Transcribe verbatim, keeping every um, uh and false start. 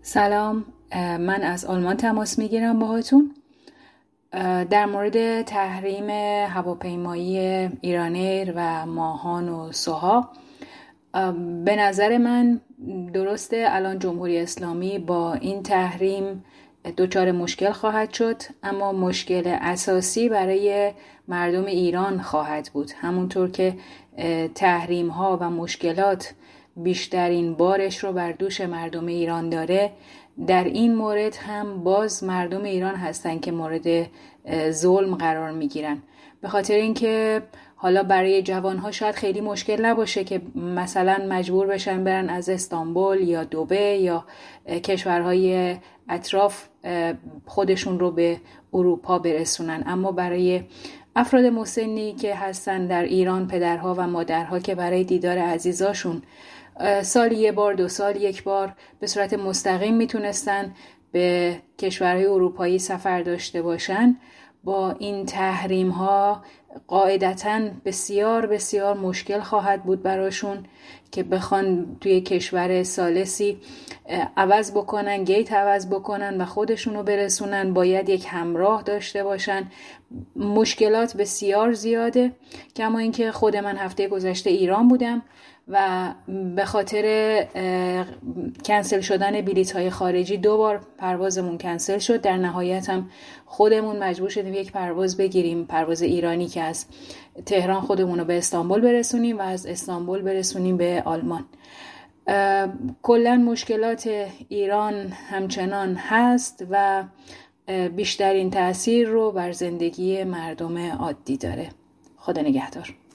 سلام، من از آلمان تماس میگیرم باهاتون در مورد تحریم هواپیمایی ایرانیر و ماهان و سوها. به نظر من درسته الان جمهوری اسلامی با این تحریم دچار مشکل خواهد شد، اما مشکل اساسی برای مردم ایران خواهد بود. همونطور که تحریم ها و مشکلات بیشترین بارش رو بر دوش مردم ایران داره، در این مورد هم باز مردم ایران هستن که مورد ظلم قرار میگیرن. به خاطر اینکه حالا برای جوانها شاید خیلی مشکل نباشه که مثلا مجبور بشن برن از استانبول یا دبی یا کشورهای اطراف خودشون رو به اروپا برسونن، اما برای افراد مسنی که هستن در ایران، پدرها و مادرها که برای دیدار عزیزاشون سالی یه بار دو سال یک بار به صورت مستقیم میتونستن به کشورهای اروپایی سفر داشته باشن، با این تحریم ها قاعدتاً بسیار بسیار مشکل خواهد بود براشون که بخوان توی کشور ثالثی عوض بکنن، گیت عوض بکنن و خودشونو برسونن. باید یک همراه داشته باشن. مشکلات بسیار زیاده. کما اینکه خود من هفته گذشته ایران بودم و به خاطر کنسل شدن بلیط های خارجی دو بار پروازمون کنسل شد. در نهایت هم خودمون مجبور شدیم یک پرواز بگیریم، پرواز ایرانی که از تهران خودمون رو به استانبول برسونیم و از استانبول برسونیم به آلمان. کلاً مشکلات ایران همچنان هست و بیشترین تأثیر رو بر زندگی مردم عادی داره. خدا نگهدار.